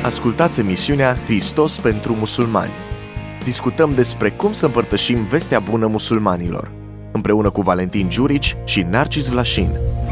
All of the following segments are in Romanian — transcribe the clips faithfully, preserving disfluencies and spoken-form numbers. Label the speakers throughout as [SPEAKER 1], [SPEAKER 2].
[SPEAKER 1] Ascultați emisiunea Hristos pentru musulmani. Discutăm despre cum să împărtășim vestea bună musulmanilor, împreună cu Valentin Giurici și Narcis Vlașin.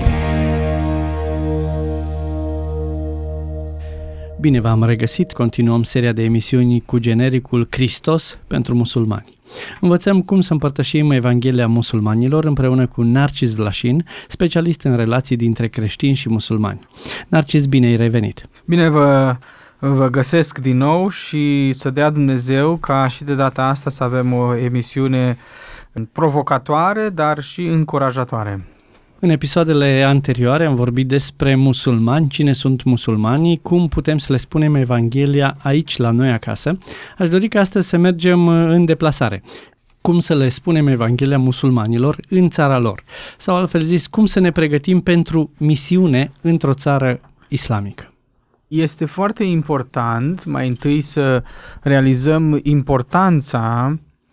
[SPEAKER 2] Bine v-am regăsit, continuăm seria de emisiuni cu genericul Hristos pentru musulmani. Învățăm cum să împărtășim Evanghelia musulmanilor împreună cu Narcis Vlașin, specialist în relații dintre creștini și musulmani. Narcis, bine ai revenit!
[SPEAKER 3] Bine vă, vă găsesc din nou și să dea Dumnezeu ca și de data asta să avem o emisiune provocatoare, dar și încurajatoare.
[SPEAKER 2] În episoadele anterioare am vorbit despre musulmani, cine sunt musulmanii, cum putem să le spunem Evanghelia aici la noi acasă. Aș dori ca astăzi să mergem în deplasare. Cum să le spunem Evanghelia musulmanilor în țara lor? Sau altfel zis, cum să ne pregătim pentru misiune într-o țară islamică?
[SPEAKER 3] Este foarte important mai întâi să realizăm importanța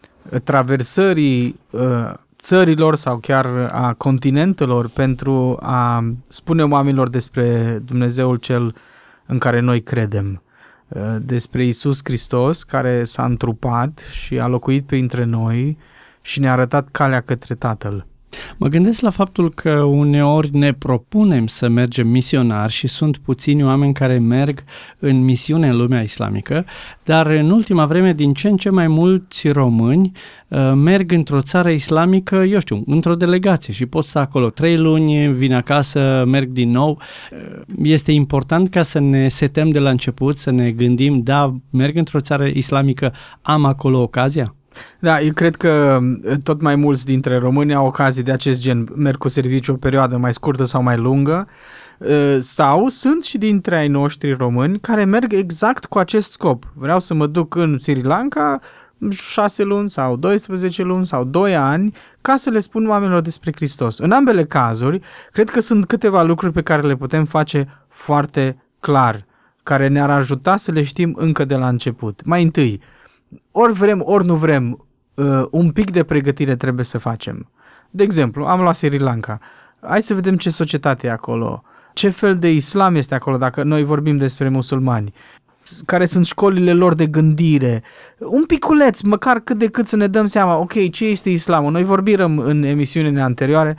[SPEAKER 3] traversării uh, țărilor sau chiar a continentelor pentru a spune oamenilor despre Dumnezeul cel în care noi credem, despre Iisus Hristos care s-a întrupat și a locuit printre noi și ne-a arătat calea către Tatăl.
[SPEAKER 2] Mă gândesc la faptul că uneori ne propunem să mergem misionari și sunt puțini oameni care merg în misiune în lumea islamică, dar în ultima vreme din ce în ce mai mulți români uh, merg într-o țară islamică, eu știu, într-o delegație și pot sta acolo trei luni, vin acasă, merg din nou. Uh, este important ca să ne setăm de la început, să ne gândim, da, merg într-o țară islamică, am acolo ocazia?
[SPEAKER 3] Da, eu cred că tot mai mulți dintre români au ocazii de acest gen, merg cu serviciu o perioadă mai scurtă sau mai lungă, sau sunt și dintre ai noștri români care merg exact cu acest scop. Vreau să mă duc în Sri Lanka șase luni sau doisprezece luni sau doi ani ca să le spun oamenilor despre Hristos. În ambele cazuri, cred că sunt câteva lucruri pe care le putem face foarte clar, care ne-ar ajuta să le știm încă de la început. Mai întâi, ori vrem, ori nu vrem, un pic de pregătire trebuie să facem. De exemplu, am luat Sri Lanka. Hai să vedem ce societate e acolo, ce fel de islam este acolo, dacă noi vorbim despre musulmani, care sunt școlile lor de gândire. Un piculeț, măcar cât de cât să ne dăm seama, ok, ce este islamul? Noi vorbim în emisiunile anterioare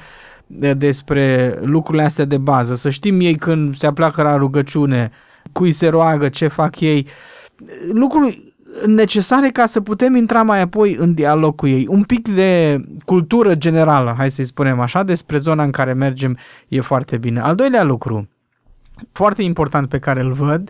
[SPEAKER 3] despre lucrurile astea de bază, să știm ei când se apleacă la rugăciune, cui se roagă, ce fac ei, lucruri necesare ca să putem intra mai apoi în dialog cu ei. Un pic de cultură generală, hai să-i spunem așa, despre zona în care mergem e foarte bine. Al doilea lucru, foarte important pe care îl văd,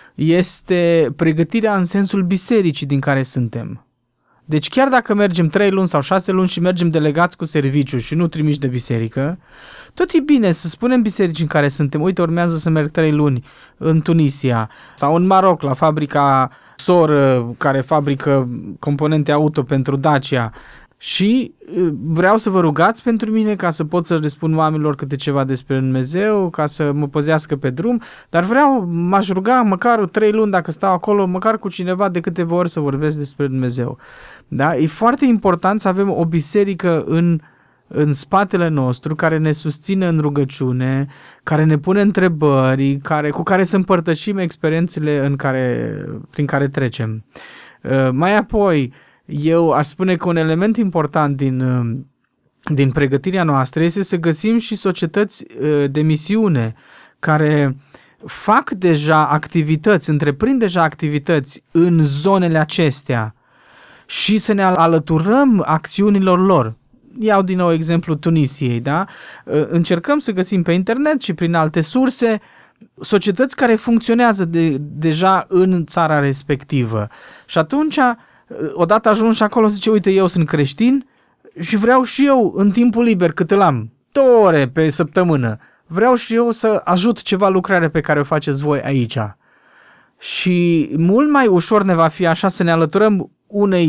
[SPEAKER 3] este pregătirea în sensul bisericii din care suntem. Deci chiar dacă mergem trei luni sau șase luni și mergem delegați cu serviciu și nu trimiși de biserică, tot e bine să spunem bisericii în care suntem. Uite, urmează să merg trei luni în Tunisia sau în Maroc la fabrica soră care fabrică componente auto pentru Dacia și vreau să vă rugați pentru mine ca să pot să le spun oamenilor câte ceva despre Dumnezeu, ca să mă păzească pe drum, dar vreau, m-aș ruga măcar trei luni dacă stau acolo, măcar cu cineva de câteva ori să vorbesc despre Dumnezeu. Da? E foarte important să avem o biserică în în spatele nostru, care ne susține în rugăciune, care ne pune întrebări, care, cu care să împărtășim experiențele în care, prin care trecem. Uh, mai apoi, eu aș spune că un element important din, uh, din pregătirea noastră este să găsim și societăți uh, de misiune care fac deja activități, întreprind deja activități în zonele acestea și să ne alăturăm acțiunilor lor. Iau din nou exemplu Tunisiei, da? Încercăm să găsim pe internet și prin alte surse societăți care funcționează de, deja în țara respectivă. Și atunci, odată ajuns și acolo, zice, uite, eu sunt creștin și vreau și eu în timpul liber cât îl am, două ore pe săptămână, vreau și eu să ajut ceva lucrare pe care o faceți voi aici. Și mult mai ușor ne va fi așa să ne alăturăm unei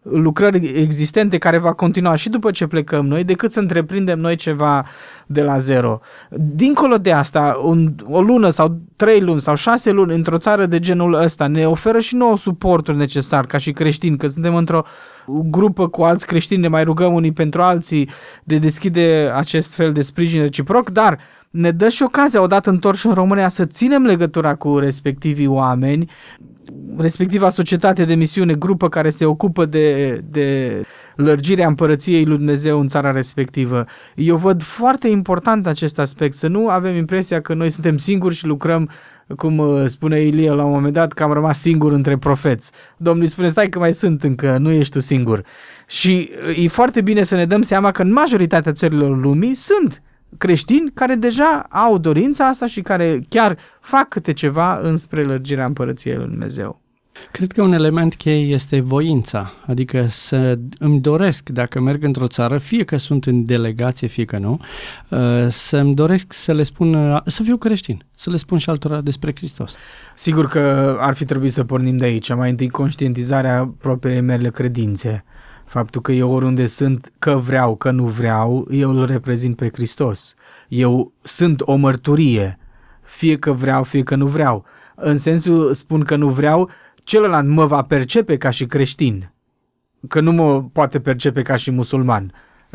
[SPEAKER 3] lucrări existente care va continua și după ce plecăm noi, decât să întreprindem noi ceva de la zero. Dincolo de asta, un, o lună sau trei luni sau șase luni într-o țară de genul ăsta ne oferă și nouă suportul necesar ca și creștini, că suntem într-o grupă cu alți creștini, ne mai rugăm unii pentru alții de deschide acest fel de sprijin reciproc, dar ne dă și ocazia, odată întorși în România, să ținem legătura cu respectivii oameni, respectiva societate de misiune, grupă care se ocupă de, de lărgirea împărăției lui Dumnezeu în țara respectivă. Eu văd foarte important acest aspect, să nu avem impresia că noi suntem singuri și lucrăm, cum spune Ilie la un moment dat, că am rămas singur între profeți. Domnul îi spune, stai că mai sunt încă, nu ești tu singur. Și e foarte bine să ne dăm seama că în majoritatea țărilor lumii sunt creștini care deja au dorința asta și care chiar fac câte ceva înspre lărgirea împărăției lui Dumnezeu.
[SPEAKER 2] Cred că un element cheie este voința, adică să îmi doresc, dacă merg într-o țară, fie că sunt în delegație, fie că nu, să-mi doresc să le spun, să fiu creștin, să le spun și altora despre Hristos.
[SPEAKER 3] Sigur că ar fi trebuit să pornim de aici, mai întâi conștientizarea propriei mele credințe. Faptul că eu oriunde sunt, că vreau, că nu vreau, eu îl reprezint pe Hristos. Eu sunt o mărturie, fie că vreau, fie că nu vreau. În sensul, spun că nu vreau, celălalt mă va percepe ca și creștin, că nu mă poate percepe ca și musulman.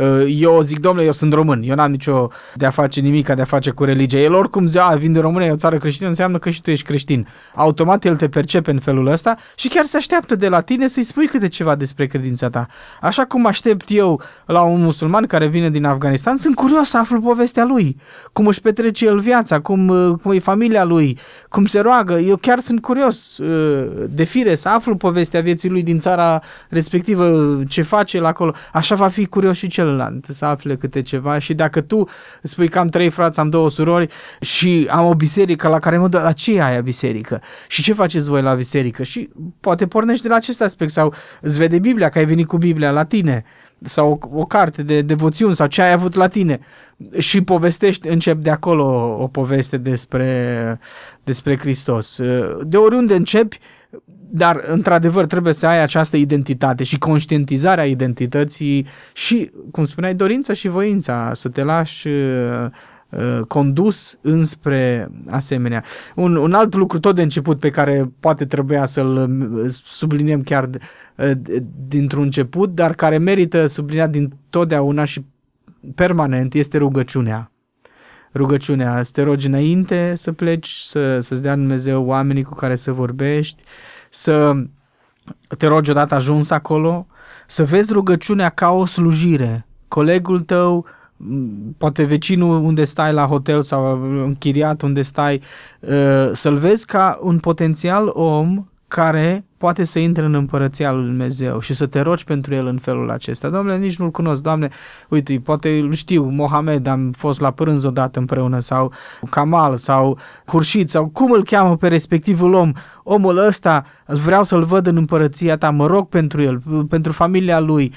[SPEAKER 3] Eu zic, domnule, eu sunt român, eu n-am nicio de a face nimic, de a face cu religia. El oricum zice, a, vin de România, e o țară creștină, înseamnă că și tu ești creștin. Automat el te percepe în felul ăsta și chiar se așteaptă de la tine să-i spui câte ceva despre credința ta. Așa cum aștept eu la un musulman care vine din Afganistan, sunt curios să aflu povestea lui, cum își petrece el viața, cum, cum e familia lui, cum se roagă. Eu chiar sunt curios de fire să aflu povestea vieții lui din țara respectivă, ce face el acolo. Așa va fi curios și cel să afle câte ceva. Și dacă tu spui că am trei frați, am două surori și am o biserică la care mă duc, la ce e aia biserică? Și ce faceți voi la biserică? Și poate pornești de la acest aspect sau îți vede Biblia, că ai venit cu Biblia la tine sau o, o carte de devoțiuni sau ce ai avut la tine și povestești, încep de acolo o, o poveste despre, despre Hristos. De oriunde începi, dar, într-adevăr, trebuie să ai această identitate și conștientizarea identității și, cum spuneai, dorința și voința să te lași uh, uh, condus înspre asemenea. Un, un alt lucru tot de început pe care poate trebuia să-l subliniem chiar uh, dintr-un început, dar care merită subliniat din totdeauna și permanent, este rugăciunea. Rugăciunea, să te rogi înainte să pleci, să, să-ți dea Dumnezeu oamenii cu care să vorbești, să te rogi odată ajuns acolo, să vezi rugăciunea ca o slujire. Colegul tău, poate vecinul unde stai la hotel sau închiriat unde stai, să-l vezi ca un potențial om care poate să intre în împărăția lui Dumnezeu și să te rogi pentru el în felul acesta. Doamne, nici nu-l cunosc, Doamne, uite, poate îl știu, Mohamed, am fost la prânz odată împreună, sau Kamal, sau Hurșit, sau cum îl cheamă pe respectivul om. Omul ăsta, îl vreau să-l văd în împărăția ta, mă rog pentru el, pentru familia lui.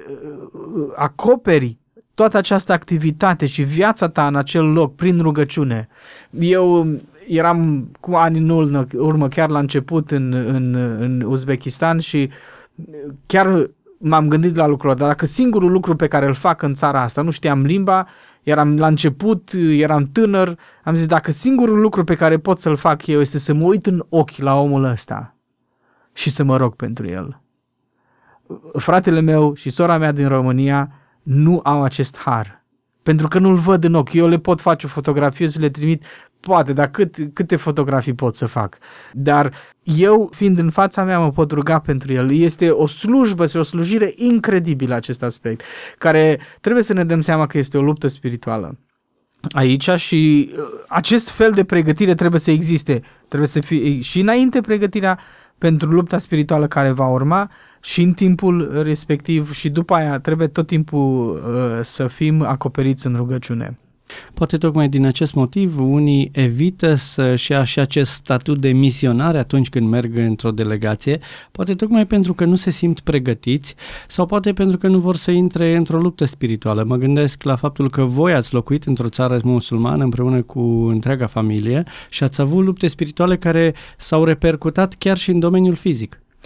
[SPEAKER 3] Acoperi toată această activitate și viața ta în acel loc prin rugăciune. Eu eram cu ani în urmă, chiar la început în, în, în Uzbekistan și chiar m-am gândit la lucrul ăsta. Dacă singurul lucru pe care îl fac în țara asta, nu știam limba, eram la început, eram tânăr, am zis dacă singurul lucru pe care pot să-l fac eu este să mă uit în ochi la omul ăsta și să mă rog pentru el. Fratele meu și sora mea din România nu au acest har, pentru că nu-l văd în ochi. Eu le pot face o fotografie să le trimit, poate, dar cât, câte fotografii pot să fac? Dar eu, fiind în fața mea, mă pot ruga pentru el. Este o slujbă, este o slujire incredibilă acest aspect, care trebuie să ne dăm seama că este o luptă spirituală aici și acest fel de pregătire trebuie să existe. Trebuie să fie și înainte pregătirea pentru lupta spirituală care va urma și în timpul respectiv și după aia trebuie tot timpul uh, să fim acoperiți în rugăciune.
[SPEAKER 2] Poate tocmai din acest motiv unii evită să-și ia și acest statut de misionare atunci când merg într-o delegație, poate tocmai pentru că nu se simt pregătiți sau poate pentru că nu vor să intre într-o luptă spirituală. Mă gândesc la faptul că voi ați locuit într-o țară musulmană împreună cu întreaga familie și ați avut lupte spirituale care s-au repercutat chiar și în domeniul fizic.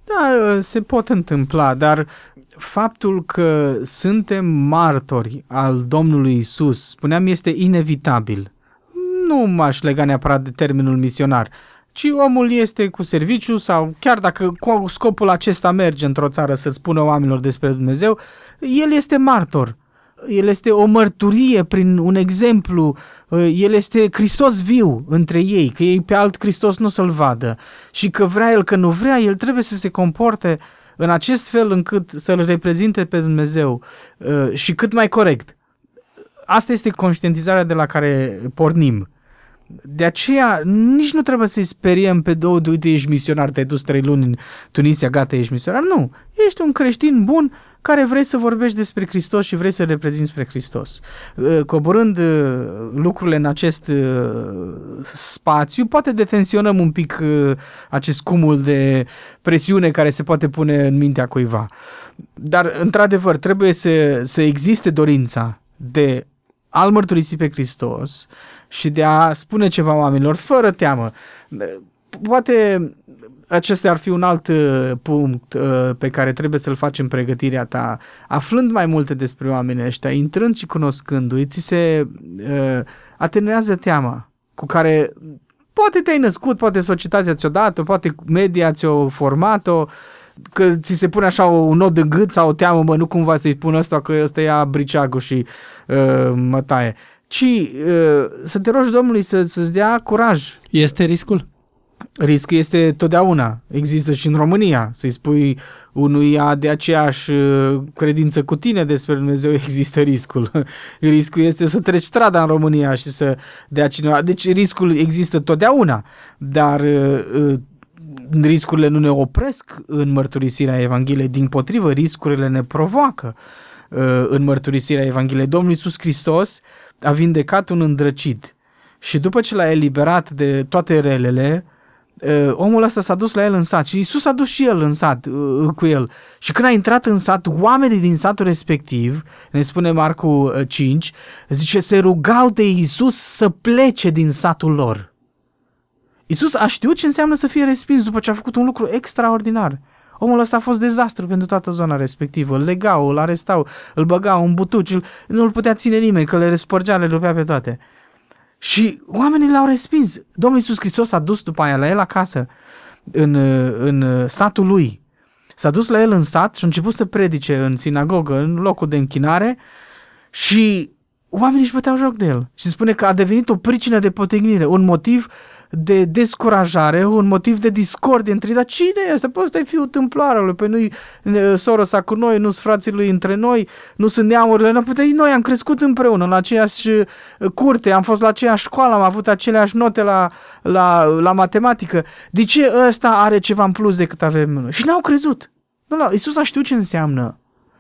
[SPEAKER 3] Da, se pot întâmpla, dar faptul că suntem martori al Domnului Isus, spuneam, este inevitabil. Nu m-aș lega neapărat de termenul misionar, ci omul este cu serviciu sau chiar dacă cu scopul acesta merge într-o țară să spună oamenilor despre Dumnezeu, el este martor. El este o mărturie prin un exemplu, el este Hristos viu între ei, că ei pe alt Hristos nu să-l vadă și că vrea el, că nu vrea, el trebuie să se comporte în acest fel încât să-l reprezinte pe Dumnezeu și cât mai corect. Asta este conștientizarea de la care pornim. De aceea nici nu trebuie să-i speriem pe două, uite, ești misionar, te-ai dus trei luni în Tunisia, gata, ești misionar. Nu, ești un creștin bun care vrei să vorbești despre Hristos și vrei să reprezinți spre Hristos. Coborând lucrurile în acest spațiu, poate detensionăm un pic acest cumul de presiune care se poate pune în mintea cuiva. Dar, într-adevăr, trebuie să, să existe dorința de a-L mărturisi pe Hristos și de a spune ceva oamenilor fără teamă. Poate acesta ar fi un alt uh, punct uh, pe care trebuie să-l faci în pregătirea ta, aflând mai multe despre oamenii ăștia, intrând și cunoscându-i, ți se uh, atenuează teama cu care poate te-ai născut, poate societatea ți-o dat-o, poate media ți-o format-o, că ți se pune așa un nod în gât sau o teamă, mă, nu cumva să-i spun ăsta că ăsta ia briceagul și uh, mă taie, ci uh, să te rogi Domnului să, să-ți dea curaj.
[SPEAKER 2] Este riscul?
[SPEAKER 3] Riscul este totdeauna, există și în România, să-i spui unuia de aceeași credință cu tine despre Dumnezeu, există riscul. Riscul este să treci strada în România și să dea cineva, deci riscul există totdeauna, dar riscurile nu ne opresc în mărturisirea Evangheliei, dimpotrivă, riscurile ne provoacă în mărturisirea Evangheliei. Domnul Iisus Hristos a vindecat un îndrăcit și după ce l-a eliberat de toate relele, omul ăsta s-a dus la el în sat și Iisus a dus și el în sat cu el. Și când a intrat în sat, oamenii din satul respectiv, ne spune Marcu cinci, zice, se rugau de Iisus să plece din satul lor. Iisus a știut ce înseamnă să fie respins după ce a făcut un lucru extraordinar. Omul ăsta a fost dezastru pentru toată zona respectivă. Îl legau, îl arestau, îl băgau în butuci, nu îl putea ține nimeni, că le răspărgea, le rupea pe toate. Și oamenii l-au respins. Domnul Iisus Hristos a dus după aia la el acasă, în, în satul lui. S-a dus la el în sat și a început să predice în sinagogă, în locul de închinare și oamenii își băteau joc de el. Și spune că a devenit o pricină de potignire, un motiv de descurajare, un motiv de discordie între, dar cine e ăsta? Păi ăsta e fiul tâmplarului, păi nu-i sora sa cu noi, nu-s frații lui între noi, nu sunt neamurile, păi noi am crescut împreună la aceeași curte, am fost la aceeași școală, am avut aceleași note la, la, la matematică, de ce ăsta are ceva în plus decât avem noi? Și n-au crezut. Nu, nu, Iisus a știut ce înseamnă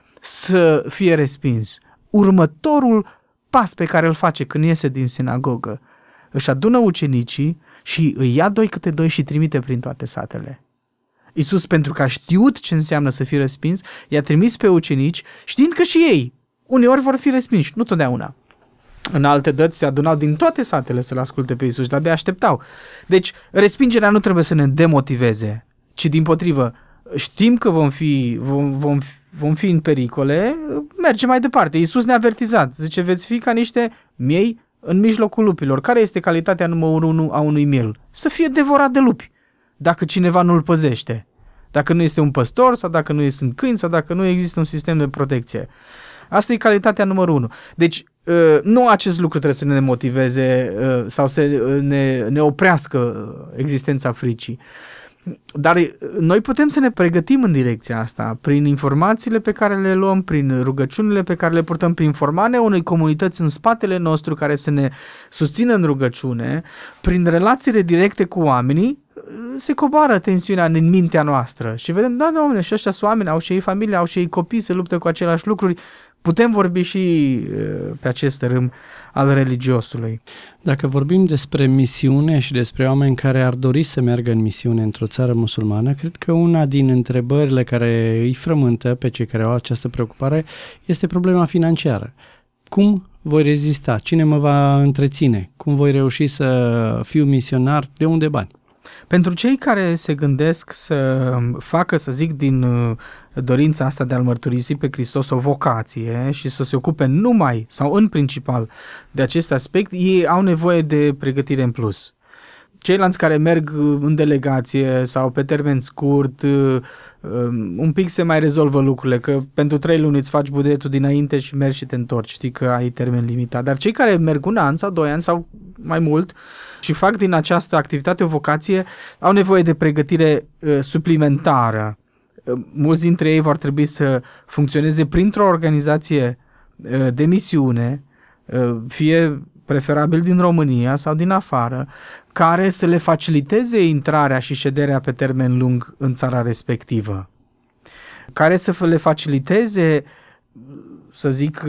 [SPEAKER 3] să fie respins. Următorul pas pe care îl face când iese din sinagogă, își adună ucenicii și îi ia doi câte doi și trimite prin toate satele. Iisus, pentru că a știut ce înseamnă să fii respins, i-a trimis pe ucenici, știind că și ei uneori vor fi respinși, nu totdeauna. În alte dăți se adunau din toate satele să-L asculte pe Iisus, de-abia așteptau. Deci, respingerea nu trebuie să ne demotiveze, ci dimpotrivă, știm că vom fi, vom, vom, vom fi în pericole, mergem mai departe. Iisus ne-a avertizat, zice, veți fi ca niște miei în mijlocul lupilor. Care este calitatea numărul unu a unui miel? Să fie devorat de lupi, dacă cineva nu îl păzește. Dacă nu este un păstor, sau dacă nu sunt câini, sau dacă nu există un sistem de protecție. Asta e calitatea numărul unu. Deci, nu acest lucru trebuie să ne motiveze sau să ne, ne oprească existența fricii. Dar noi putem să ne pregătim în direcția asta, prin informațiile pe care le luăm, prin rugăciunile pe care le purtăm, prin formarea unei comunități în spatele nostru care să ne susțină în rugăciune, prin relațiile directe cu oamenii, se coboară tensiunea în mintea noastră și vedem, da, domnule, și ăștia sunt oameni, au și ei familie, au și ei copii, se luptă cu aceleași lucruri. Putem vorbi și pe acest râm al religiosului.
[SPEAKER 2] Dacă vorbim despre misiune și despre oameni care ar dori să meargă în misiune într-o țară musulmană, cred că una din întrebările care îi frământă pe cei care au această preocupare este problema financiară. Cum voi rezista? Cine mă va întreține? Cum voi reuși să fiu misionar? De unde bani?
[SPEAKER 3] Pentru cei care se gândesc să facă, să zic, din dorința asta de a-L mărturisi pe Hristos o vocație și să se ocupe numai sau în principal de acest aspect, ei au nevoie de pregătire în plus. Ceilalți care merg în delegație sau pe termen scurt, un pic se mai rezolvă lucrurile, că pentru trei luni îți faci bugetul dinainte și mergi și te întorci, știi că ai termen limitat. Dar cei care merg un an sau doi ani sau mai mult și fac din această activitate o vocație, au nevoie de pregătire uh, suplimentară. Uh, mulți dintre ei vor trebui să funcționeze printr-o organizație uh, de misiune, uh, fie preferabil din România sau din afară, care să le faciliteze intrarea și șederea pe termen lung în țara respectivă, care să le faciliteze, să zic,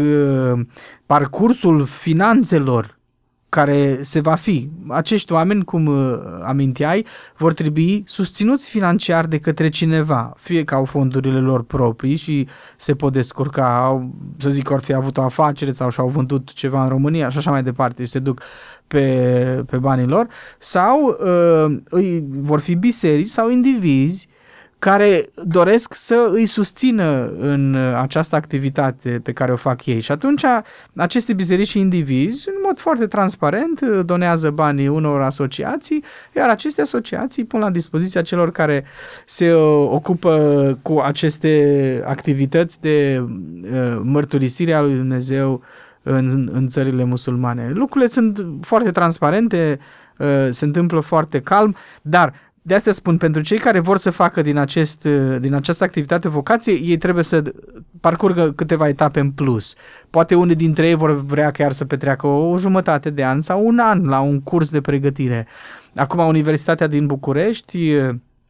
[SPEAKER 3] parcursul finanțelor care se va fi. Acești oameni, cum aminteai, vor trebui susținuți financiar de către cineva, fie că au fondurile lor proprii și se pot descurca, au, să zic, or fi avut o afacere sau și-au vândut ceva în România și așa mai departe și se duc pe, pe banii lor, sau uh, îi, vor fi biserici sau indivizi care doresc să îi susțină în această activitate pe care o fac ei. Și atunci aceste biserici și indivizi, în mod foarte transparent, donează banii unor asociații, iar aceste asociații pun la dispoziția celor care se ocupă cu aceste activități de mărturisire a lui Dumnezeu în, în țările musulmane. Lucrurile sunt foarte transparente, se întâmplă foarte calm, dar de asta spun, pentru cei care vor să facă din, acest, din această activitate vocație, ei trebuie să parcurgă câteva etape în plus. Poate unii dintre ei vor vrea chiar să petreacă o, o jumătate de an sau un an la un curs de pregătire. Acum Universitatea din București uh,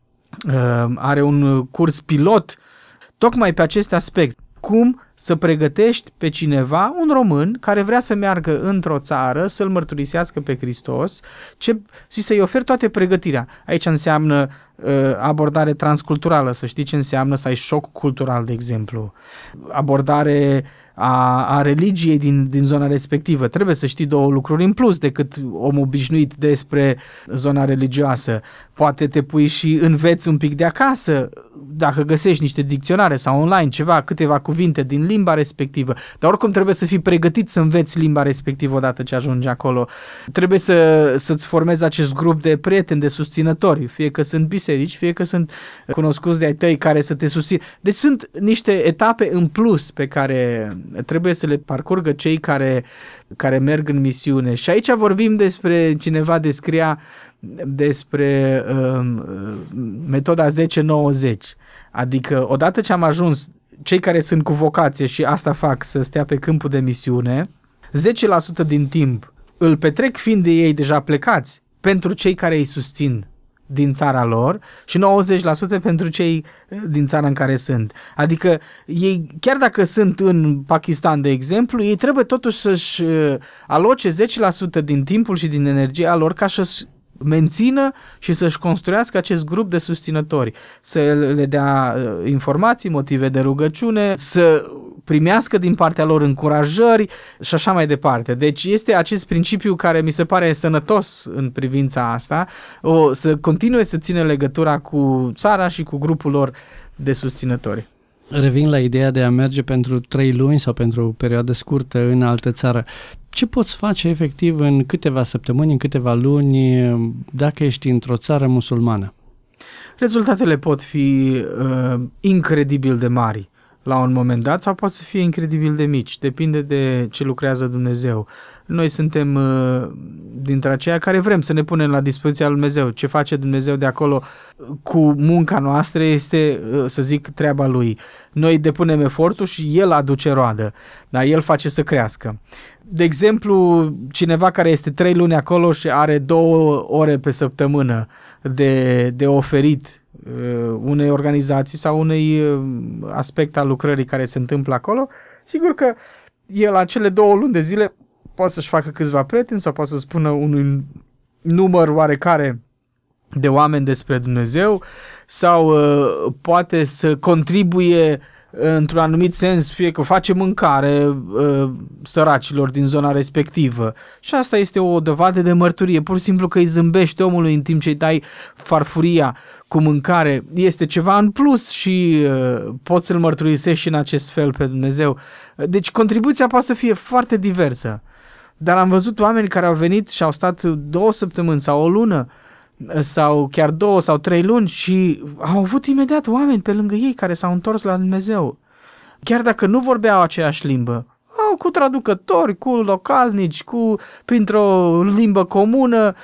[SPEAKER 3] are un curs pilot tocmai pe acest aspect. Cum să pregătești pe cineva, un român, care vrea să meargă într-o țară, să-L mărturisească pe Hristos ce, și să-i oferi toate pregătirea. Aici înseamnă uh, abordare transculturală, să știi ce înseamnă să ai șoc cultural, de exemplu. Abordare a, a religiei din, din zona respectivă. Trebuie să știi două lucruri în plus decât om obișnuit despre zona religioasă. Poate te pui și înveți un pic de acasă, dacă găsești niște dicționare sau online, ceva, câteva cuvinte din limba respectivă, dar oricum trebuie să fii pregătit să înveți limba respectivă odată ce ajungi acolo. Trebuie să, să-ți formezi acest grup de prieteni, de susținători, fie că sunt biserici, fie că sunt cunoscuți de ai tăi care să te susțin. Deci sunt niște etape în plus pe care trebuie să le parcurgă cei care, care merg în misiune. Și aici vorbim despre, cineva descria despre uh, metoda zece nouăzeci, adică odată ce am ajuns, cei care sunt cu vocație și asta fac, să stea pe câmpul de misiune, zece la sută din timp îl petrec fiind de ei deja plecați pentru cei care îi susțin din țara lor și nouăzeci la sută pentru cei din țara în care sunt. Adică ei, chiar dacă sunt în Pakistan, de exemplu, ei trebuie totuși să-și aloce zece la sută din timpul și din energia lor ca să-și mențină și să-și construiască acest grup de susținători, să le dea informații, motive de rugăciune, să primească din partea lor încurajări și așa mai departe. Deci este acest principiu care mi se pare sănătos în privința asta, o, să continue să țină legătura cu țara și cu grupul lor de susținători.
[SPEAKER 2] Revin la ideea de a merge pentru trei luni sau pentru o perioadă scurtă în altă țară. Ce poți face efectiv în câteva săptămâni, în câteva luni, dacă ești într-o țară musulmană?
[SPEAKER 3] Rezultatele pot fi uh, incredibil de mari la un moment dat sau pot să fie incredibil de mici. Depinde de ce lucrează Dumnezeu. Noi suntem uh, dintre aceia care vrem să ne punem la dispoziția lui Dumnezeu. Ce face Dumnezeu de acolo cu munca noastră este, uh, să zic, treaba Lui. Noi depunem efortul și El aduce roadă, dar El face să crească. De exemplu, cineva care este trei luni acolo și are două ore pe săptămână de, de oferit uh, unei organizații sau unui uh, aspect al lucrării care se întâmplă acolo, sigur că el la cele două luni de zile poate să-și facă câțiva prieteni sau poate să spună unui număr oarecare de oameni despre Dumnezeu sau uh, poate să contribuie într-un anumit sens, fie că face mâncare uh, săracilor din zona respectivă. Și asta este o dovadă de mărturie, pur și simplu că îi zâmbești omului în timp ce îi dai farfuria cu mâncare. Este ceva în plus și uh, poți să-L mărturisești și în acest fel pe Dumnezeu. Deci contribuția poate să fie foarte diversă. Dar am văzut oameni care au venit și au stat două săptămâni sau o lună sau chiar două sau trei luni și au avut imediat oameni pe lângă ei care s-au întors la Dumnezeu. Chiar dacă nu vorbeau aceeași limbă, au cu traducători, cu localnici, cu, printr-o limbă comună,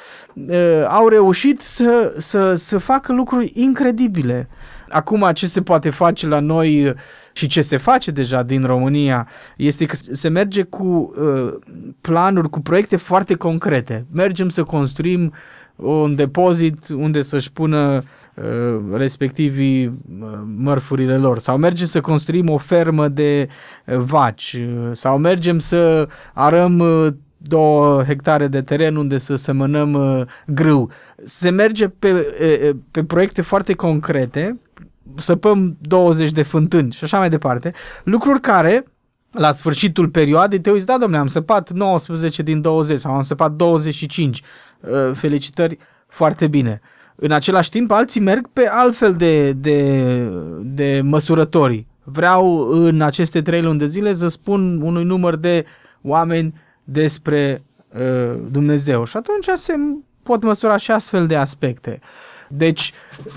[SPEAKER 3] au reușit să, să, să facă lucruri incredibile. Acum, ce se poate face la noi și ce se face deja din România este că se merge cu uh, planuri, cu proiecte foarte concrete. Mergem să construim un depozit unde să-și pună uh, respectivii uh, mărfurile lor, sau mergem să construim o fermă de uh, vaci, uh, sau mergem să arăm uh, două hectare de teren unde să semănăm uh, grâu. Se merge pe, uh, pe proiecte foarte concrete, săpăm douăzeci de fântâni și așa mai departe, lucruri care la sfârșitul perioadei te uiți, da dom'le, am săpat nouăsprezece din douăzeci sau am săpat douăzeci și cinci, felicitări, foarte bine. În același timp, alții merg pe altfel de, de, de măsurători. Vreau în aceste trei luni de zile să spun unui număr de oameni despre uh, Dumnezeu și atunci se pot măsura și astfel de aspecte. Deci,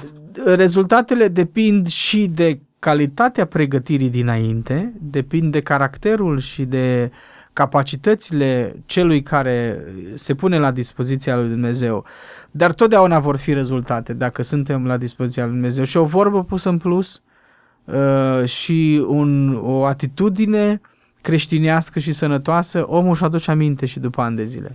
[SPEAKER 3] rezultatele depind și de calitatea pregătirii dinainte, depind de caracterul și de capacitățile celui care se pune la dispoziția lui Dumnezeu. Dar totdeauna vor fi rezultate dacă suntem la dispoziția lui Dumnezeu. Și o vorbă pusă în plus uh, și un, o atitudine creștinească și sănătoasă, omul își aduce aminte și după ani de zile.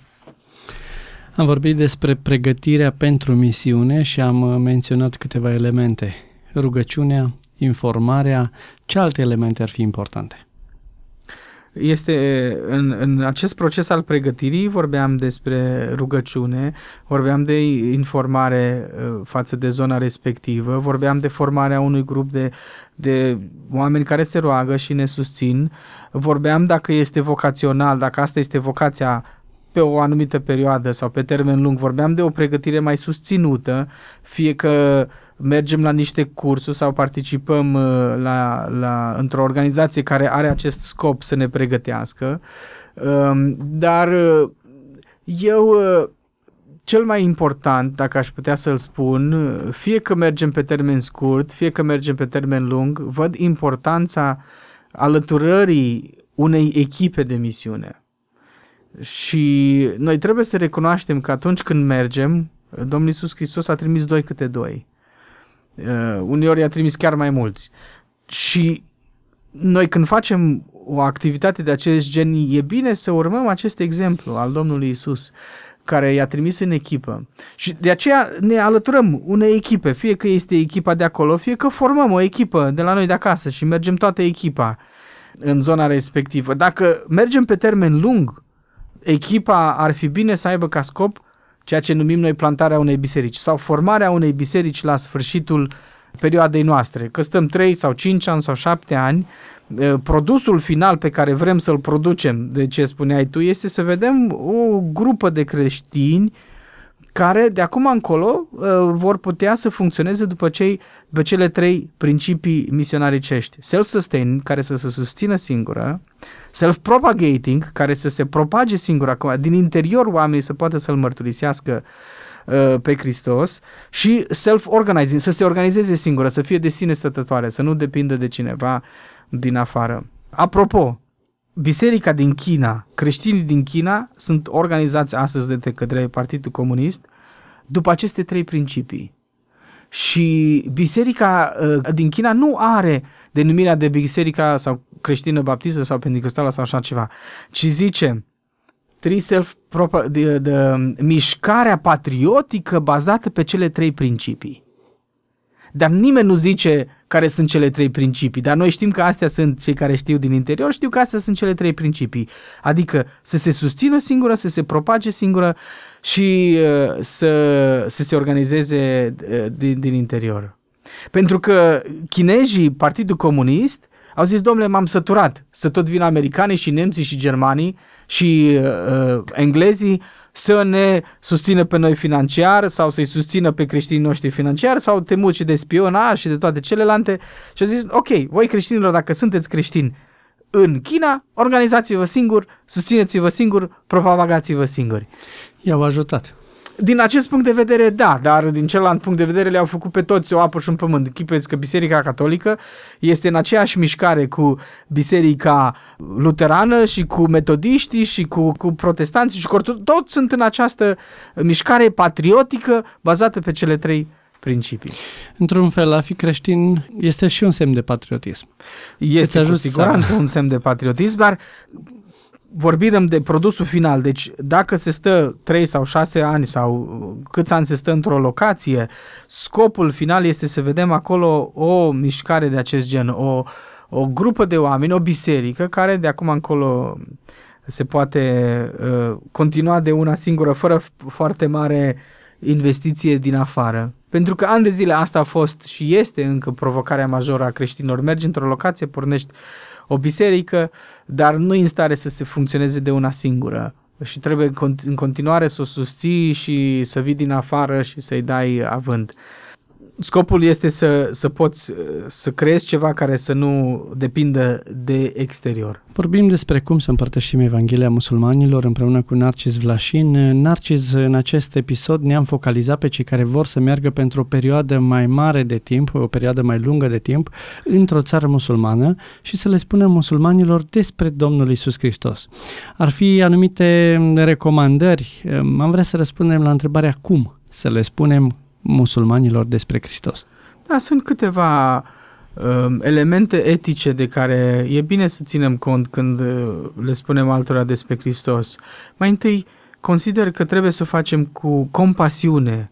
[SPEAKER 2] Am vorbit despre pregătirea pentru misiune și am menționat câteva elemente. Rugăciunea, informarea, ce alte elemente ar fi importante?
[SPEAKER 3] Este în, în acest proces al pregătirii vorbeam despre rugăciune, vorbeam de informare față de zona respectivă, vorbeam de formarea unui grup de, de oameni care se roagă și ne susțin, vorbeam dacă este vocațional, dacă asta este vocația pe o anumită perioadă sau pe termen lung, vorbeam de o pregătire mai susținută, fie că mergem la niște cursuri sau participăm la, la, într-o organizație care are acest scop să ne pregătească. Dar eu, cel mai important, dacă aș putea să-l spun, fie că mergem pe termen scurt, fie că mergem pe termen lung, văd importanța alăturării unei echipe de misiune. Și noi trebuie să recunoaștem că atunci când mergem, Domnul Iisus Hristos a trimis doi câte doi. Uh, uneori i-a trimis chiar mai mulți. Și noi când facem o activitate de acest gen, e bine să urmăm acest exemplu al Domnului Iisus, care i-a trimis în echipă. Și de aceea ne alăturăm unei echipe, fie că este echipa de acolo, fie că formăm o echipă de la noi de acasă și mergem toată echipa în zona respectivă. Dacă mergem pe termen lung, echipa ar fi bine să aibă ca scop ceea ce numim noi plantarea unei biserici sau formarea unei biserici la sfârșitul perioadei noastre. Că stăm trei sau cinci ani sau șapte ani, produsul final pe care vrem să-l producem, de ce spuneai tu, este să vedem o grupă de creștini care de acum încolo vor putea să funcționeze după, cei, după cele trei principii misionaricești. Self-sustaining, care să se susțină singură, self-propagating, care să se propage singură, din interior oamenii să poată să-L mărturisească uh, pe Hristos, și self-organizing, să se organizeze singură, să fie de sine stătătoare, să nu depindă de cineva din afară. Apropo, biserica din China, creștinii din China sunt organizați astăzi de către Partidul Comunist după aceste trei principii. Și biserica uh, din China nu are denumirea de biserica sau creștină baptistă sau pentecostală sau așa ceva, ci zice trei self de, de mișcarea patriotică bazată pe cele trei principii. Dar nimeni nu zice care sunt cele trei principii, dar noi știm că astea sunt, cei care știu din interior știu că astea sunt cele trei principii, adică să se susțină singură, să se propage singură și uh, să, să se organizeze uh, din, din interior. Pentru că chinezii, Partidul Comunist, Au zis, domnule, m-am săturat să tot vin americanii și nemții și germanii și uh, englezii să ne susțină pe noi financiar sau să-i susțină pe creștinii noștri financiar sau temuți și de spionaj și de toate celelalte. Și au zis, ok, voi creștinilor, dacă sunteți creștini în China, organizați-vă singur, susțineți-vă singur, propagați-vă singuri.
[SPEAKER 2] I-au ajutat.
[SPEAKER 3] Din acest punct de vedere, da, dar din celălalt punct de vedere le-au făcut pe toți o apă și un pământ. Închipuiți că Biserica Catolică este în aceeași mișcare cu Biserica Luterană și cu metodiștii și cu, cu protestanții și cu toți sunt în această mișcare patriotică bazată pe cele trei principii.
[SPEAKER 2] Într-un fel, a fi creștin este și un semn de patriotism.
[SPEAKER 3] Este cu siguranță un semn de patriotism, dar vorbim de produsul final, deci dacă se stă trei sau șase ani sau câți ani se stă într-o locație, scopul final este să vedem acolo o mișcare de acest gen, o, o grupă de oameni, o biserică care de acum încolo se poate uh, continua de una singură, fără foarte mare investiție din afară. Pentru că ani de zile asta a fost și este încă provocarea majoră a creștinilor. Mergi într-o locație, pornești o biserică, dar nu e în stare să se funcționeze de una singură și trebuie în continuare să o susții și să vii din afară și să-i dai avânt. Scopul este să, să poți să creezi ceva care să nu depindă de exterior.
[SPEAKER 2] Vorbim despre cum să împărtășim Evanghelia musulmanilor împreună cu Narcis Vlașin. Narcis, în acest episod ne-am focalizat pe cei care vor să meargă pentru o perioadă mai mare de timp, o perioadă mai lungă de timp, într-o țară musulmană și să le spunem musulmanilor despre Domnul Iisus Hristos. Ar fi anumite recomandări. Am vrea să răspundem la întrebarea cum să le spunem musulmanilor despre Hristos.
[SPEAKER 3] Da, sunt câteva uh, elemente etice de care e bine să ținem cont când uh, le spunem altora despre Hristos. Mai întâi, consider că trebuie să o facem cu compasiune,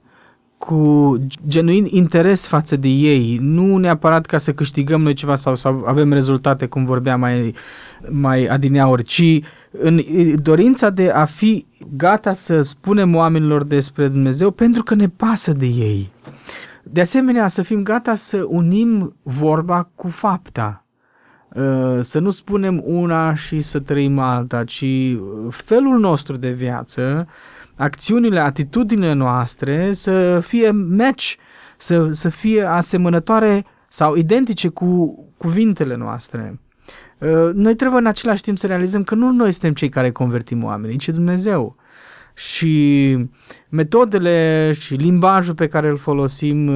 [SPEAKER 3] cu genuin interes față de ei, nu neapărat ca să câștigăm noi ceva sau să avem rezultate, cum vorbeam mai, mai adineauri, ci în dorința de a fi gata să spunem oamenilor despre Dumnezeu pentru că ne pasă de ei. De asemenea, să fim gata să unim vorba cu fapta. Să nu spunem una și să trăim alta, ci felul nostru de viață, acțiunile, atitudinile noastre să fie match, să, să fie asemănătoare sau identice cu cuvintele noastre. Noi trebuie în același timp să realizăm că nu noi suntem cei care convertim oamenii, ci Dumnezeu. Și metodele și limbajul pe care îl folosim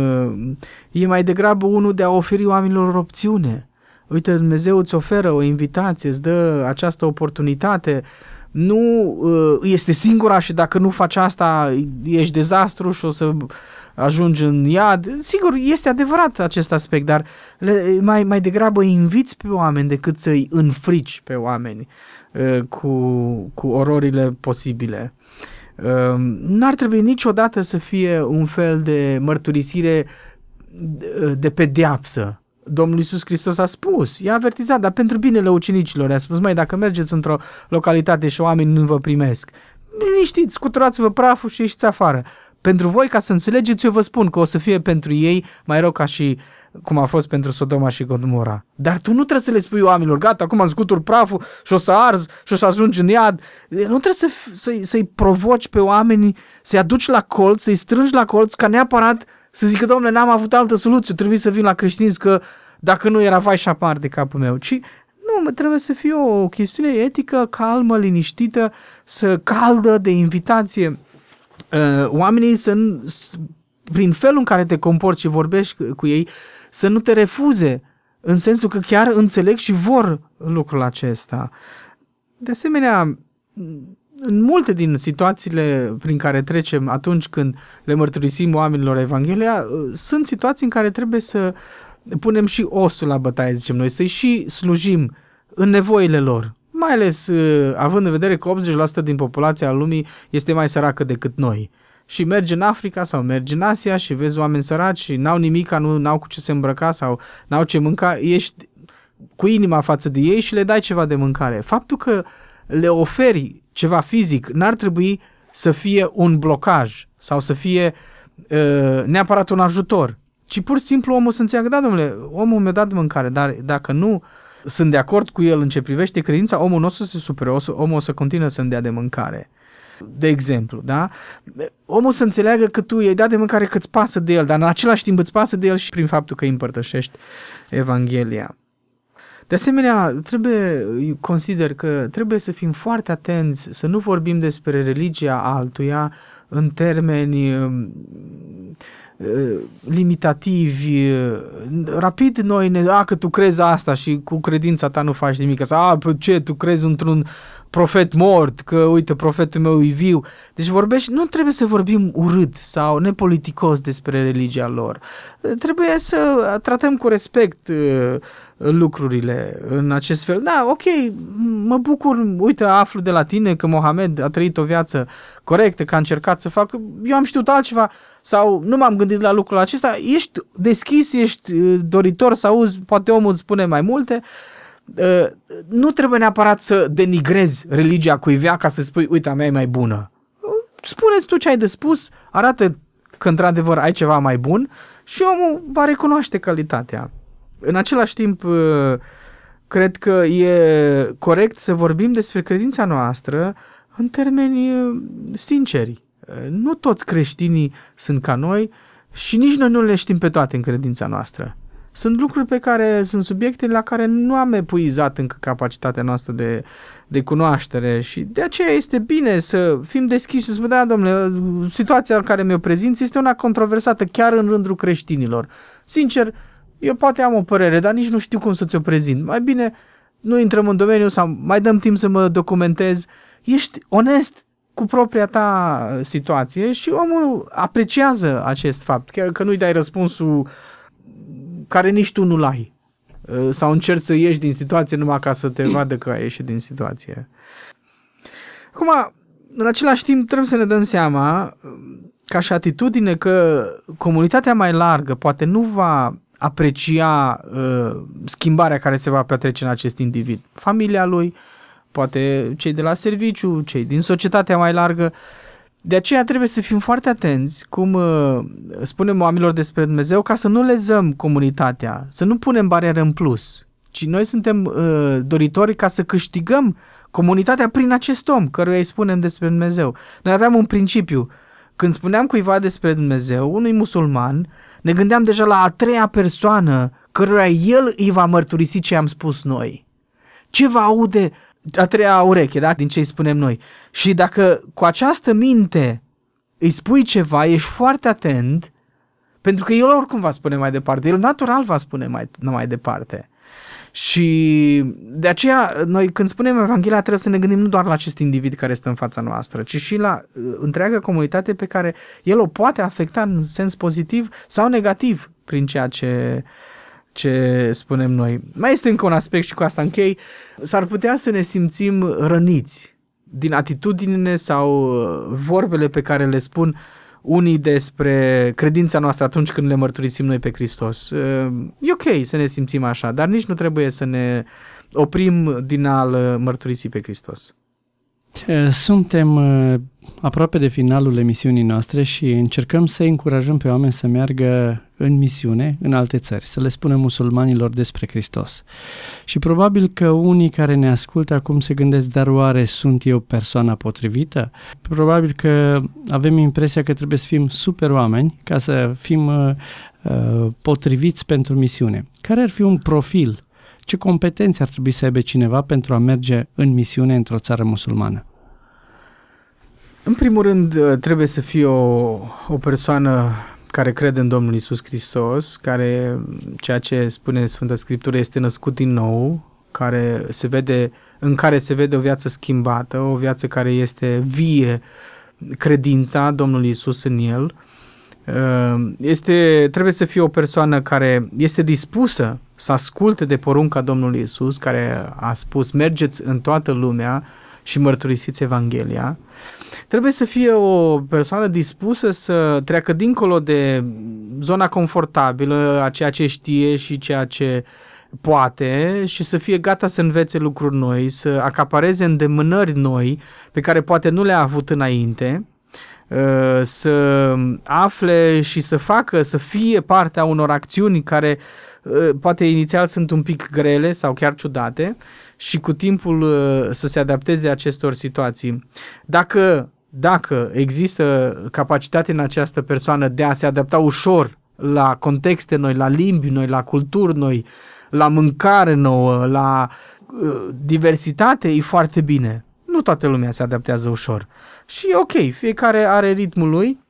[SPEAKER 3] e mai degrabă unul de a oferi oamenilor o opțiune. Uite, Dumnezeu îți oferă o invitație, îți dă această oportunitate. Nu este singura și dacă nu faci asta ești dezastru și o să ajungi în iad. Sigur, este adevărat acest aspect, dar le, mai, mai degrabă îi inviți pe oameni decât să-i înfrici pe oameni uh, cu, cu ororile posibile. Uh, n-ar trebui niciodată să fie un fel de mărturisire de, de pedeapsă. Domnul Iisus Hristos a spus, i-a avertizat, dar pentru binele ucenicilor, i-a spus, măi, dacă mergeți într-o localitate și oamenii nu vă primesc, liniștiți, scuturați-vă praful și ieșiți afară. Pentru voi, ca să înțelegeți, eu vă spun că o să fie pentru ei mai rău ca și cum a fost pentru Sodoma și Gomora. Dar tu nu trebuie să le spui oamenilor, gata, acum am scutur praful și o să arzi și o să ajungi în iad. Nu trebuie să, să-i, să-i provoci pe oameni, să-i aduci la colț, să-i strângi la colț, ca neapărat să zică, domnule, n-am avut altă soluție, trebuie să vin la creștinism, că dacă nu era vai și apar de capul meu. Ci nu, trebuie să fie o chestiune etică, calmă, liniștită, să caldă de invitație. Oamenii să, prin felul în care te comporți și vorbești cu ei, să nu te refuze, în sensul că chiar înțeleg și vor lucrul acesta. De asemenea, în multe din situațiile prin care trecem atunci când le mărturisim oamenilor Evanghelia, sunt situații în care trebuie să punem și osul la bătaie, zicem noi, să-i și slujim în nevoile lor. Mai ales uh, având în vedere că optzeci la sută din populația lumii este mai săracă decât noi. Și mergi în Africa sau mergi în Asia și vezi oameni săraci și n-au nimic, nu n-au cu ce se îmbrăca sau n-au ce mânca, ești cu inima față de ei și le dai ceva de mâncare. Faptul că le oferi ceva fizic n-ar trebui să fie un blocaj sau să fie uh, neapărat un ajutor, ci pur și simplu omul să înțeleagă, da, domnule, omul mi-a dat mâncare, dar dacă nu sunt de acord cu el în ce privește credința, omul nu o să se supere, omul o să continue să-mi dea de mâncare. De exemplu, da? Omul să înțeleagă că tu i-ai dat de mâncare că îți pasă de el, dar în același timp îți pasă de el și prin faptul că îi împărtășești Evanghelia. De asemenea, trebuie, consider că trebuie să fim foarte atenți, să nu vorbim despre religia altuia în termeni limitativi. Rapid noi ne, a, că tu crezi asta și cu credința ta nu faci nimic. Sau, a, ce, tu crezi într-un profet mort, că uite, profetul meu e viu. Deci vorbești, nu trebuie să vorbim urât sau nepoliticos despre religia lor. Trebuie să tratăm cu respect lucrurile în acest fel. Da, ok, mă bucur, uite, aflu de la tine că Mohamed a trăit o viață corectă, că a încercat să facă, eu am știut altceva sau nu m-am gândit la lucrul acesta. Ești deschis, ești doritor să auzi, poate omul îți spune mai multe. Nu trebuie neapărat să denigrezi religia cuiva ca să spui, uite, a mea e mai bună. Spune-ți tu ce ai de spus, arată că într-adevăr ai ceva mai bun și omul va recunoaște calitatea. În același timp, cred că e corect să vorbim despre credința noastră în termeni sinceri. Nu toți creștinii sunt ca noi și nici noi nu le știm pe toate în credința noastră. Sunt lucruri pe care, sunt subiecte la care nu am epuizat încă capacitatea noastră de, de cunoaștere și de aceea este bine să fim deschiși și să spunem, da, domnule, situația în care mi-o prezinți este una controversată chiar în rândul creștinilor. Sincer, eu poate am o părere, dar nici nu știu cum să ți-o prezint. Mai bine nu intrăm în domeniu sau mai dăm timp să mă documentez. Ești onest cu propria ta situație și omul apreciază acest fapt, chiar că nu-i dai răspunsul care nici tu nu-l ai. Sau încerci să ieși din situație numai ca să te vadă că ai ieșit din situație. Acum, în același timp, trebuie să ne dăm seama, ca și atitudine, că comunitatea mai largă poate nu va aprecia uh, schimbarea care se va petrece în acest individ. Familia lui, poate cei de la serviciu, cei din societatea mai largă. De aceea trebuie să fim foarte atenți, cum uh, spunem oamenilor despre Dumnezeu, ca să nu lezăm comunitatea, să nu punem bariere în plus, ci noi suntem uh, doritori ca să câștigăm comunitatea prin acest om, căruia îi spunem despre Dumnezeu. Noi aveam un principiu, când spuneam cuiva despre Dumnezeu, unui musulman, ne gândeam deja la a treia persoană, căruia el îi va mărturisi ce am spus noi. Ce va aude a treia ureche, da? Din ce îi spunem noi. Și dacă cu această minte îi spui ceva, ești foarte atent, pentru că el oricum va spune mai departe, el natural va spune mai, mai departe. Și de aceea noi când spunem Evanghelia trebuie să ne gândim nu doar la acest individ care stă în fața noastră, ci și la întreaga comunitate pe care el o poate afecta în sens pozitiv sau negativ prin ceea ce ce spunem noi. Mai este încă un aspect și cu asta închei. S-ar putea să ne simțim răniți din atitudinile sau vorbele pe care le spun unii despre credința noastră atunci când le mărturisim noi pe Hristos. E ok să ne simțim așa, dar nici nu trebuie să ne oprim din a-L mărturisi pe Hristos.
[SPEAKER 2] Suntem aproape de finalul emisiunii noastre și încercăm să încurajăm pe oameni să meargă în misiune în alte țări, să le spunem musulmanilor despre Hristos. Și probabil că unii care ne ascultă acum se gândesc, dar oare sunt eu persoana potrivită? Probabil că avem impresia că trebuie să fim super oameni ca să fim uh, potriviți pentru misiune. Care ar fi un profil? Ce competențe ar trebui să aibă cineva pentru a merge în misiune într-o țară musulmană?
[SPEAKER 3] În primul rând, trebuie să fie o, o persoană care crede în Domnul Iisus Hristos, care, ceea ce spune Sfânta Scriptură, este născut din nou, care se vede, în care se vede o viață schimbată, o viață care este vie, credința Domnului Iisus în el. Este, trebuie să fie o persoană care este dispusă să asculte de porunca Domnului Iisus, care a spus, mergeți în toată lumea și mărturisiți Evanghelia. Trebuie să fie o persoană dispusă să treacă dincolo de zona confortabilă a ceea ce știe și ceea ce poate și să fie gata să învețe lucruri noi, să acapareze îndemânări noi pe care poate nu le-a avut înainte, să afle și să facă, să fie partea unor acțiuni care poate inițial sunt un pic grele sau chiar ciudate și cu timpul să se adapteze acestor situații. Dacă, dacă există capacitate în această persoană de a se adapta ușor la contexte noi, la limbi noi, la culturi noi, la mâncare nouă, la uh, diversitate, e foarte bine. Nu toată lumea se adaptează ușor. Și ok, fiecare are ritmul lui.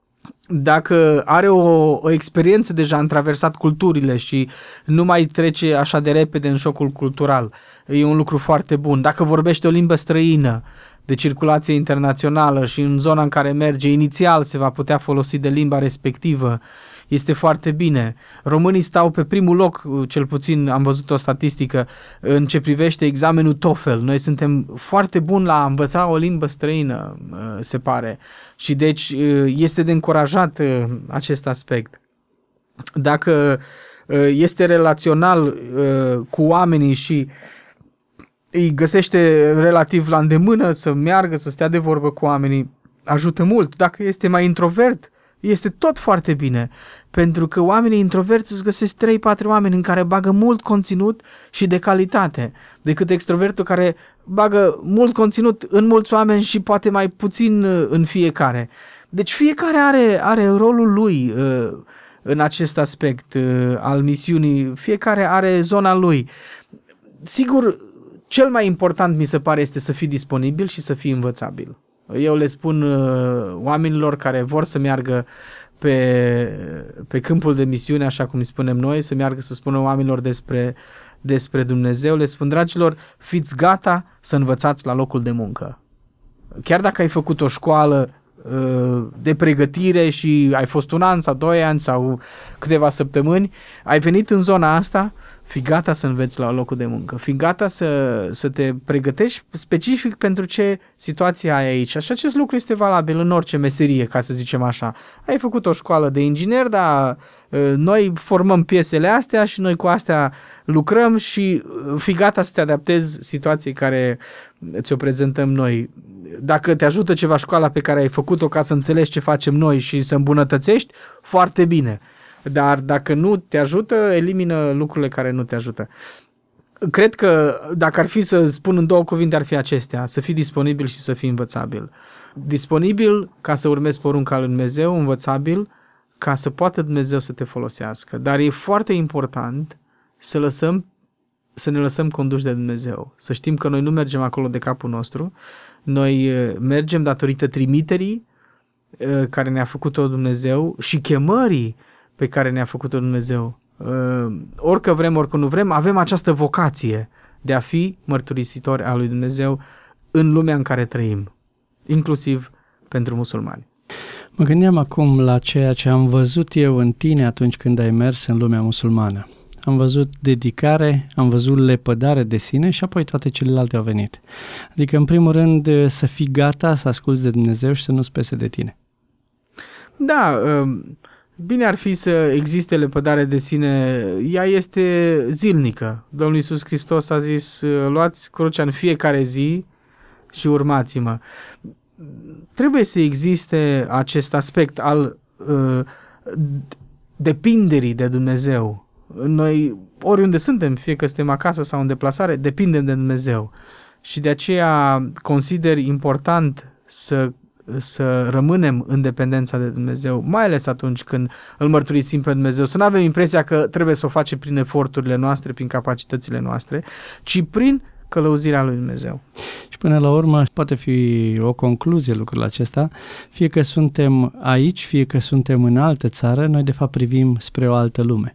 [SPEAKER 3] Dacă are o, o experiență deja, am traversat culturile și nu mai trece așa de repede în șocul cultural, e un lucru foarte bun. Dacă vorbește o limbă străină de circulație internațională și în zona în care merge, inițial se va putea folosi de limba respectivă, este foarte bine. Românii stau pe primul loc, cel puțin am văzut o statistică, în ce privește examenul TOEFL. Noi suntem foarte buni la a învăța o limbă străină, se pare. Și deci este de încurajat acest aspect. Dacă este relațional cu oamenii și îi găsește relativ la îndemână să meargă, să stea de vorbă cu oamenii, ajută mult. Dacă este mai introvert, este tot foarte bine, pentru că oamenii introverți îți găsesc trei patru oameni în care bagă mult conținut și de calitate, decât extrovertul care bagă mult conținut în mulți oameni și poate mai puțin în fiecare. Deci fiecare are, are rolul lui uh, în acest aspect uh, al misiunii, fiecare are zona lui. Sigur, cel mai important mi se pare este să fii disponibil și să fii învățabil. Eu le spun uh, oamenilor care vor să meargă pe, pe câmpul de misiune, așa cum îi spunem noi, să meargă să spună oamenilor despre, despre Dumnezeu, le spun, dragilor, fiți gata să învățați la locul de muncă. Chiar dacă ai făcut o școală uh, de pregătire și ai fost un an sau doi ani sau câteva săptămâni, ai venit în zona asta, fii gata să înveți la locul de muncă, fii gata să, să te pregătești specific pentru ce situație ai aici. Și acest lucru este valabil în orice meserie, ca să zicem așa. Ai făcut o școală de inginer, dar noi formăm piesele astea și noi cu astea lucrăm și fii gata să te adaptezi situației care ți-o prezentăm noi. Dacă te ajută ceva școala pe care ai făcut-o ca să înțelegi ce facem noi și să îmbunătățești, foarte bine. Dar dacă nu te ajută, elimină lucrurile care nu te ajută. Cred că dacă ar fi să spun în două cuvinte, ar fi acestea: să fii disponibil și să fii învățabil. Disponibil ca să urmezi porunca lui Dumnezeu, învățabil ca să poată Dumnezeu să te folosească. Dar e foarte important să lăsăm, să ne lăsăm conduși de Dumnezeu. Să știm că noi nu mergem acolo de capul nostru, noi mergem datorită trimiterii care ne-a făcut-o Dumnezeu și chemării pe care ne-a făcut-o Dumnezeu. Uh, orică vrem, orică nu vrem, avem această vocație de a fi mărturisitori a lui Dumnezeu în lumea în care trăim, inclusiv pentru musulmani.
[SPEAKER 2] Mă gândeam acum la ceea ce am văzut eu în tine atunci când ai mers în lumea musulmană. Am văzut dedicare, am văzut lepădare de sine și apoi toate celelalte au venit. Adică, în primul rând, să fii gata să asculți de Dumnezeu și să nu-ți pese de tine.
[SPEAKER 3] Da, uh, bine ar fi să existe lepădare de sine, ea este zilnică. Domnul Iisus Hristos a zis, luați crucea în fiecare zi și urmați-mă. Trebuie să existe acest aspect al uh, depinderii de Dumnezeu. Noi, oriunde suntem, fie că suntem acasă sau în deplasare, depindem de Dumnezeu. Și de aceea consider important să să rămânem în dependența de Dumnezeu, mai ales atunci când îl mărturisim pe Dumnezeu, să nu avem impresia că trebuie să o facem prin eforturile noastre, prin capacitățile noastre, ci prin călăuzirea lui Dumnezeu.
[SPEAKER 2] Și până la urmă poate fi o concluzie lucrul acesta, fie că suntem aici, fie că suntem în altă țară, noi de fapt privim spre o altă lume.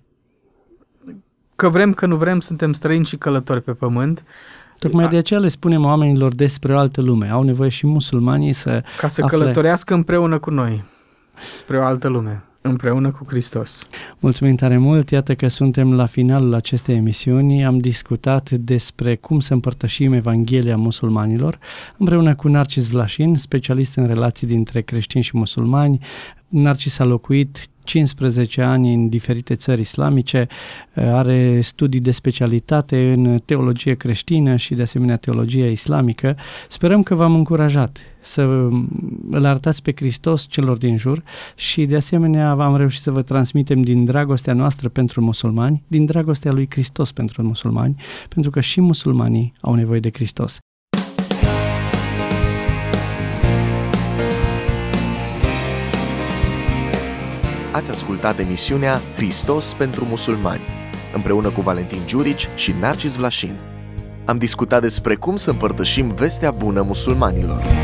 [SPEAKER 3] Că vrem, că nu vrem, suntem străini și călători pe pământ.
[SPEAKER 2] Tocmai de aceea le spunem oamenilor despre o altă lume. Au nevoie și musulmanii să
[SPEAKER 3] Ca să
[SPEAKER 2] afle...
[SPEAKER 3] călătorească împreună cu noi spre o altă lume, împreună cu Hristos.
[SPEAKER 2] Mulțumim tare mult! Iată că suntem la finalul acestei emisiuni. Am discutat despre cum să împărtășim Evanghelia musulmanilor împreună cu Narcis Vlașin, specialist în relații dintre creștini și musulmani. Narcis a locuit cincisprezece ani în diferite țări islamice, are studii de specialitate în teologie creștină și de asemenea teologie islamică. Sperăm că v-am încurajat să îl arătați pe Hristos celor din jur și de asemenea am reușit să vă transmitem din dragostea noastră pentru musulmani, din dragostea lui Hristos pentru musulmani, pentru că și musulmanii au nevoie de Hristos.
[SPEAKER 1] Ați ascultat emisiunea Hristos pentru musulmani, împreună cu Valentin Giurici și Narcis Vlașin. Am discutat despre cum să împărtășim vestea bună musulmanilor.